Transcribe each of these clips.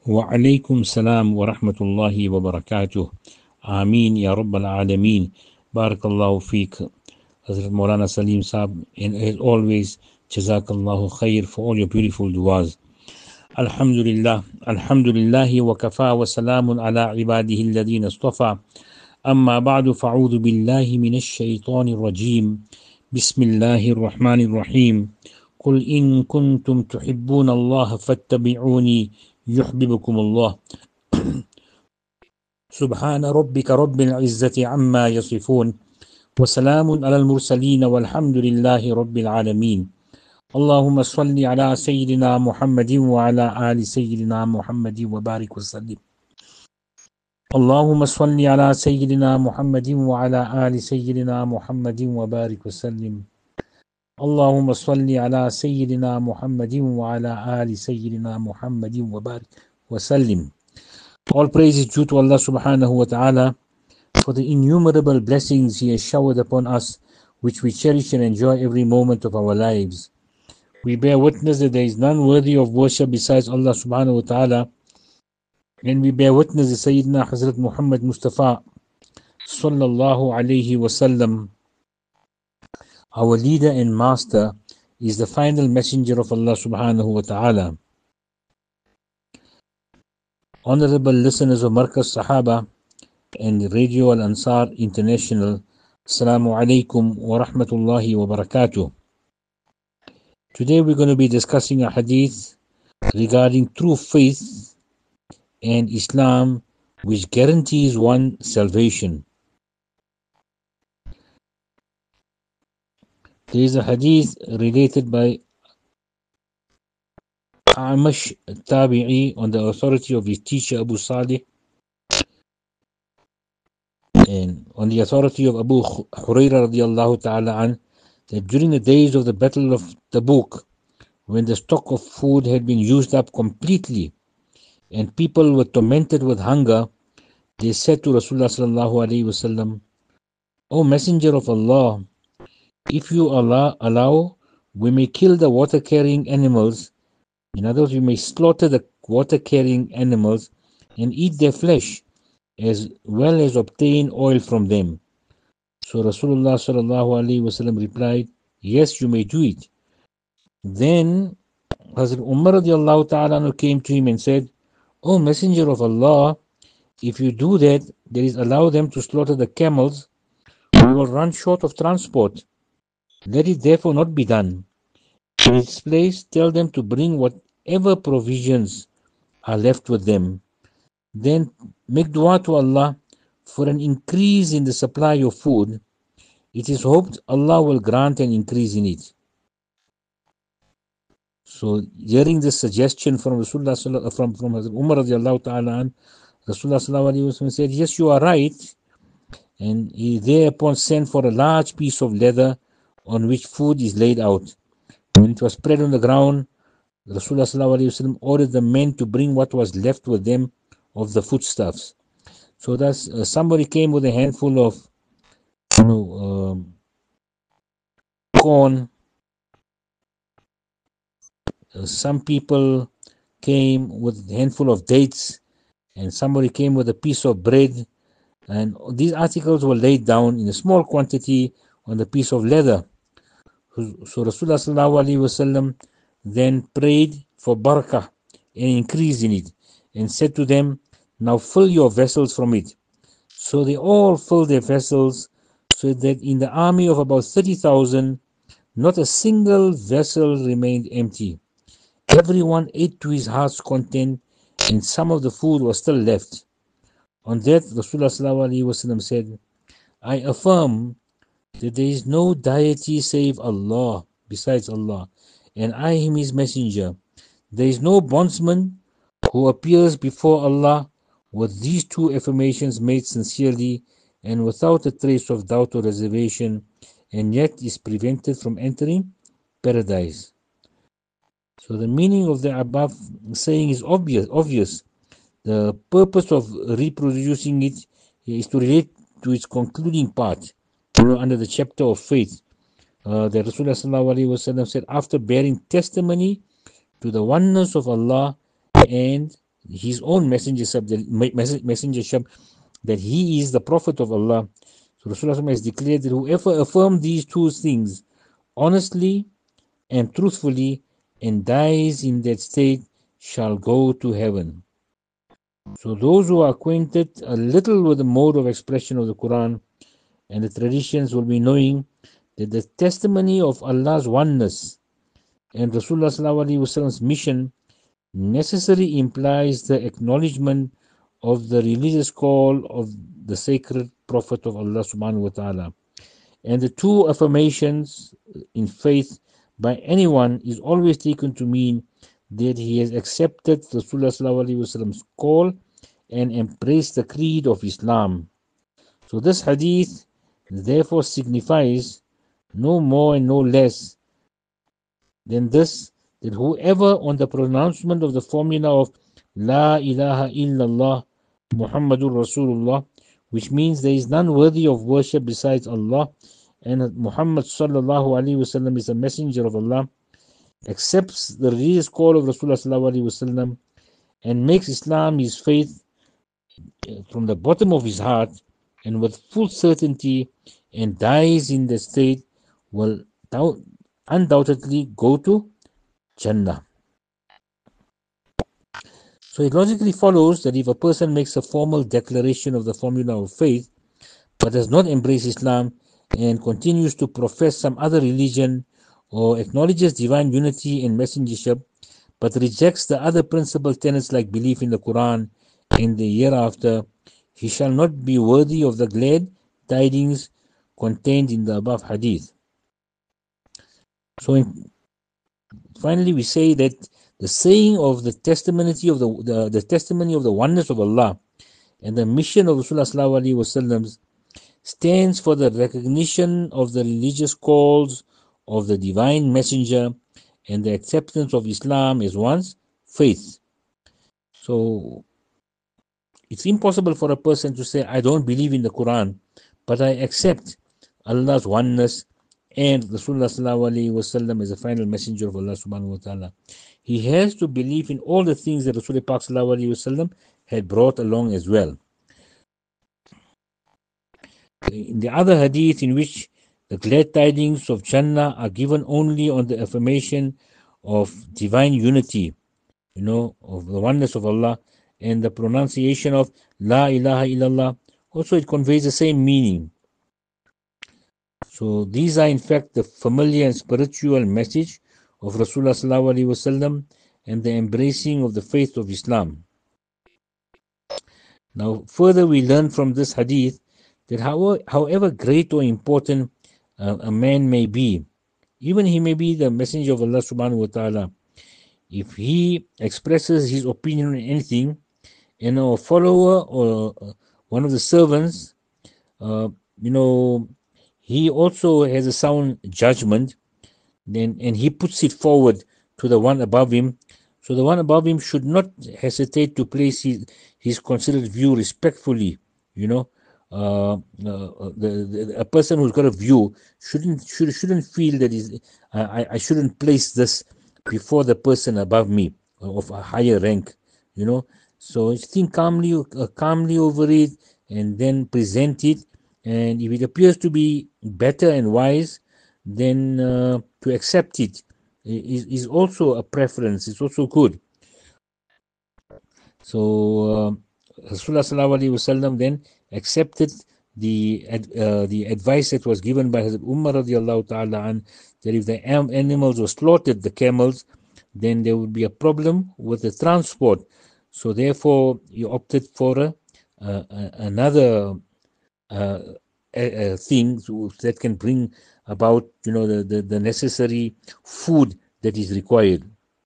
وعليكم السلام ورحمة الله وبركاته. Ameen Ya Rabbal Alameen. Barakallahu feek, Hazrat Maulana Salim Saab, and as always, Jazakallahu khair for all your beautiful du'as. Alhamdulillah, Alhamdulillahi wa kafa wa salamun ala ibadihi alladhina istafa. Amma ba'du fa'udhu billahi minash shaitanir rajim. Bismillahir Rahmanir Rahim. قل إن كنتم تحبون الله فاتبعوني يحببكم الله. سبحان ربك رب العزة عما يصفون وسلام على المرسلين والحمد لله رب العالمين. اللهم صل على سيدنا محمد وعلى آل سيدنا محمد وبارك وسلم. اللهم صل على سيدنا محمد وعلى آل سيدنا محمد وبارك وسلم. اللهم صل على سيدنا محمد وعلى آل سيدنا محمد وبارك وسلم. All praise is due to Allah subhanahu wa ta'ala for the innumerable blessings He has showered upon us, which we cherish and enjoy every moment of our lives. We bear witness that there is none worthy of worship besides Allah subhanahu wa ta'ala, and we bear witness that Sayyidina Hazrat Muhammad Mustafa sallallahu alayhi wasallam, our leader and master, is the final messenger of Allah subhanahu wa ta'ala. Honorable listeners of Markaz Sahaba and Radio Al Ansar International, Assalamu alaikum wa rahmatullahi wa barakatuh. Today we're going to be discussing a hadith regarding true faith and Islam, which guarantees one salvation. There is a hadith related by Amash Tabi'i on the authority of his teacher Abu Salih, and on the authority of Abu Hurairah radiallahu ta'ala an, that during the days of the Battle of Tabuk, when the stock of food had been used up completely and people were tormented with hunger, they said to Rasulullah sallallahu alaihi wasallam, O Messenger of Allah, if you allow, we may kill the water-carrying animals. In other words, we may slaughter the water-carrying animals and eat their flesh, as well as obtain oil from them. So Rasulullah sallallahu alaihi wasallam replied, yes, you may do it. Then Hazrat Umar radiallahu ta'ala came to him and said, O Messenger of Allah, if you do that, that is, allow them to slaughter the camels, we will run short of transport. Let it therefore not be done. In its place, tell them to bring whatever provisions are left with them. Then make dua to Allah for an increase in the supply of food. It is hoped Allah will grant an increase in it. So, hearing this suggestion from Rasulullah, from Hazrat Umar radiallahu ta'ala, Rasulullah sallallahu alaihi wasallam said, yes, you are right. And he thereupon sent for a large piece of leather on which food is laid out. When it was spread on the ground, Rasulullah sallallahu alaihi wasallam ordered the men to bring what was left with them of the foodstuffs. So thus, somebody came with a handful of corn. Some people came with a handful of dates, and somebody came with a piece of bread. And these articles were laid down in a small quantity on the piece of leather. So Rasulullah sallallahu alaihi wasallam then prayed for barakah and increase in it, and said to them, now fill your vessels from it. So they all filled their vessels, so that in the army of about 30,000, not a single vessel remained empty. Everyone ate to his heart's content, and some of the food was still left. On that, Rasulullah sallallahu alaihi wasallam said, I affirm that there is no deity save Allah, besides Allah, and I am His messenger. There is no bondsman who appears before Allah with these two affirmations made sincerely and without a trace of doubt or reservation, and yet is prevented from entering paradise. So the meaning of the above saying is obvious. The purpose of reproducing it is to relate to its concluding part, under the chapter of faith. The Rasulullah sallallahu alaihi wasallam said, after bearing testimony to the oneness of Allah and his own messengership, that he is the Prophet of Allah. So Rasulullah has declared that whoever affirms these two things honestly and truthfully and dies in that state shall go to heaven. So those who are acquainted a little with the mode of expression of the Quran and the traditions will be knowing that the testimony of Allah's oneness and Rasulullah's mission necessarily implies the acknowledgement of the religious call of the sacred Prophet of Allah subhanahu wa ta'ala. And the two affirmations in faith by anyone is always taken to mean that he has accepted Rasulullah's call and embraced the creed of Islam. So this hadith therefore signifies no more and no less than this, that whoever on the pronouncement of the formula of La ilaha illallah Muhammadur Rasulullah, which means there is none worthy of worship besides Allah, and Muhammad sallallahu alaihi wasallam is a messenger of Allah, accepts the religious call of Rasulullah sallallahu alaihi wasallam, and makes Islam his faith from the bottom of his heart and with full certainty, and dies in the state, will undoubtedly go to Jannah. So it logically follows that if a person makes a formal declaration of the formula of faith but does not embrace Islam and continues to profess some other religion, or acknowledges divine unity and messengership but rejects the other principal tenets like belief in the Quran and the hereafter, he shall not be worthy of the glad tidings contained in the above hadith. So finally we say that the saying of the testimony of the testimony of the oneness of Allah and the mission of Rasulullah sallallahu alaihi wasallam stands for the recognition of the religious calls of the divine messenger and the acceptance of Islam as one's faith. So it's impossible for a person to say, I don't believe in the Quran, but I accept Allah's oneness and Rasulullah sallallahu alaihi wasallam as the final messenger of Allah subhanahu wa ta'ala. He has to believe in all the things that Rasulullah Pak sallallahu alaihi wasallam had brought along as well. In the other hadith, in which the glad tidings of Jannah are given only on the affirmation of divine unity, of the oneness of Allah, and the pronunciation of La ilaha illallah, also it conveys the same meaning. So these are in fact the familiar and spiritual message of Rasulullah sallallahu alaihi wasallam and the embracing of the faith of Islam. Now further we learn from this hadith that however great or important a man may be, even he may be the messenger of Allah subhanahu wa ta'ala, if he expresses his opinion on anything, and a follower or one of the servants, he also has a sound judgment, and he puts it forward to the one above him. So the one above him should not hesitate to place his considered view respectfully. A person who's got a view shouldn't feel that I shouldn't place this before the person above me of a higher rank. So think calmly over it and then present it. And if it appears to be better and wise, then to accept it is also a preference. It's also good. So Rasulullah sallallahu alaihi wasallam then accepted the advice that was given by Hazrat Umar radiallahu ta'ala an, that if the animals were slaughtered, the camels, then there would be a problem with the transport. So therefore, he opted for another thing that can bring about, the necessary food that is required.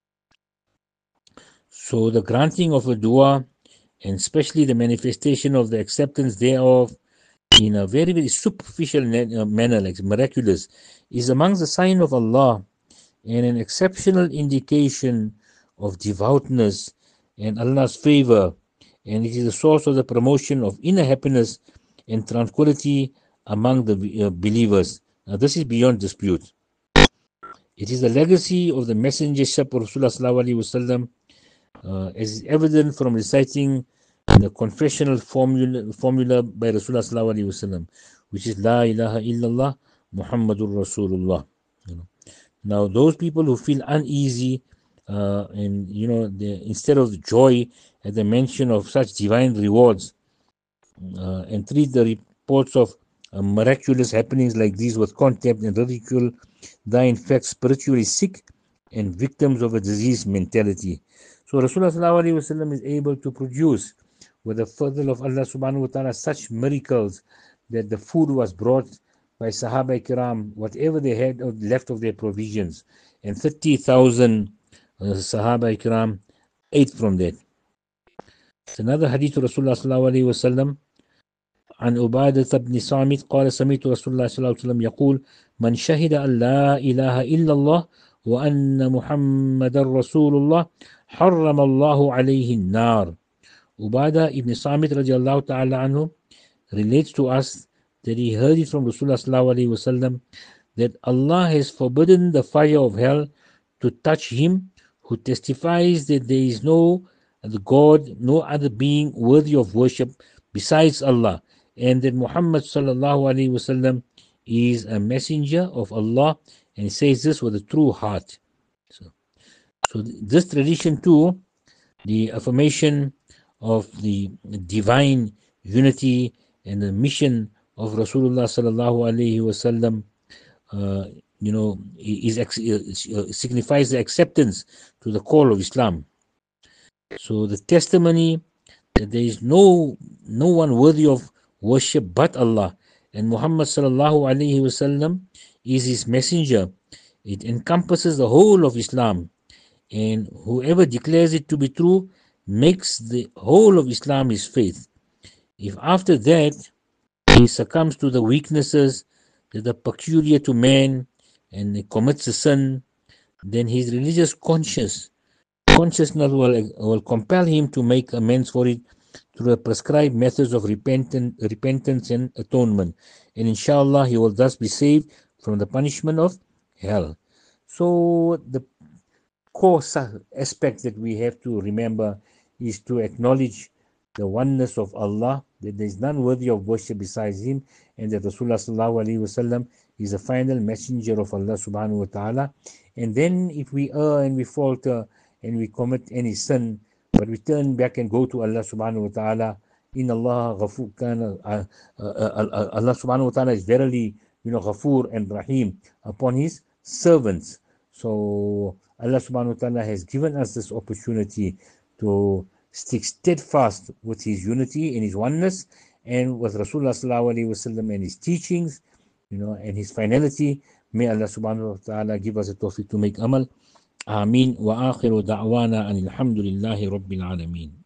So the granting of a dua, and especially the manifestation of the acceptance thereof in a very, very superficial manner, like miraculous, is amongst the sign of Allah and an exceptional indication of devoutness and Allah's favor, and it is a source of the promotion of inner happiness and tranquility among the believers. Now this is beyond dispute. It is the legacy of the messengership of Rasulullah sallallahu alaihi wasallam as is evident from reciting the confessional formula by Rasulullah sallallahu alaihi wasallam, which is La ilaha illallah Muhammadur Rasulullah. You know. Now, those people who feel uneasy and instead of joy at the mention of such divine rewards and treat the reports of miraculous happenings like these with contempt and ridicule, they are in fact spiritually sick and victims of a diseased mentality. So Rasulullah sallallahu alaihi wasallam is able to produce, with the fadl of Allah subhanahu wa ta'ala, such miracles that the food was brought by Sahaba Kiram, whatever they had left of their provisions, and 30,000 Sahaba Kiram ate from that. It's another hadith of Rasulullah sallallahu alaihi wasallam. عن عبادة بن صامت قال سمعت رسول الله صلى الله عليه وسلم يقول من شهد أن لا إله إلا الله وأن محمد رسول الله حرم الله عليه النار. Ubadah ibn Samit radiallahu ta'ala anhu relates to us that he heard it from Rasulullah sallallahu alaihi wasallam that Allah has forbidden the fire of hell to touch him who testifies that there is no other God, no other being worthy of worship besides Allah, and that Muhammad sallallahu alaihi wasallam is a messenger of Allah, and he says this with a true heart. So this tradition too, the affirmation of the divine unity and the mission of Rasulullah sallallahu alaihi wasallam, signifies the acceptance to the call of Islam. So the testimony that there is no one worthy of worship but Allah, and Muhammad sallallahu alaihi wasallam is his messenger, it encompasses the whole of Islam, and whoever declares it to be true makes the whole of Islam his faith. If after that he succumbs to the weaknesses that are peculiar to man and he commits a sin, then his religious consciousness will compel him to make amends for it through the prescribed methods of repentance and atonement, and inshallah he will thus be saved from the punishment of hell. So the core aspect that we have to remember is to acknowledge the oneness of Allah, that there is none worthy of worship besides him, and that Rasulullah sallallahu alaihi wasallam is the final messenger of Allah subhanahu wa ta'ala. And then if we err and we falter and we commit any sin, but we turn back and go to Allah subhanahu wa ta'ala, in Allah ghafur kana, Allah subhanahu wa ta'ala is verily ghafur and rahim upon his servants. So Allah subhanahu wa ta'ala has given us this opportunity to stick steadfast with his unity and his oneness, and with Rasulullah sallallahu alaihi wasallam and his teachings, and his finality. May Allah subhanahu wa ta'ala give us a tawfiq to make amal. Ameen. Wa akhiru da'wana anil hamdulillahi rabbil alameen.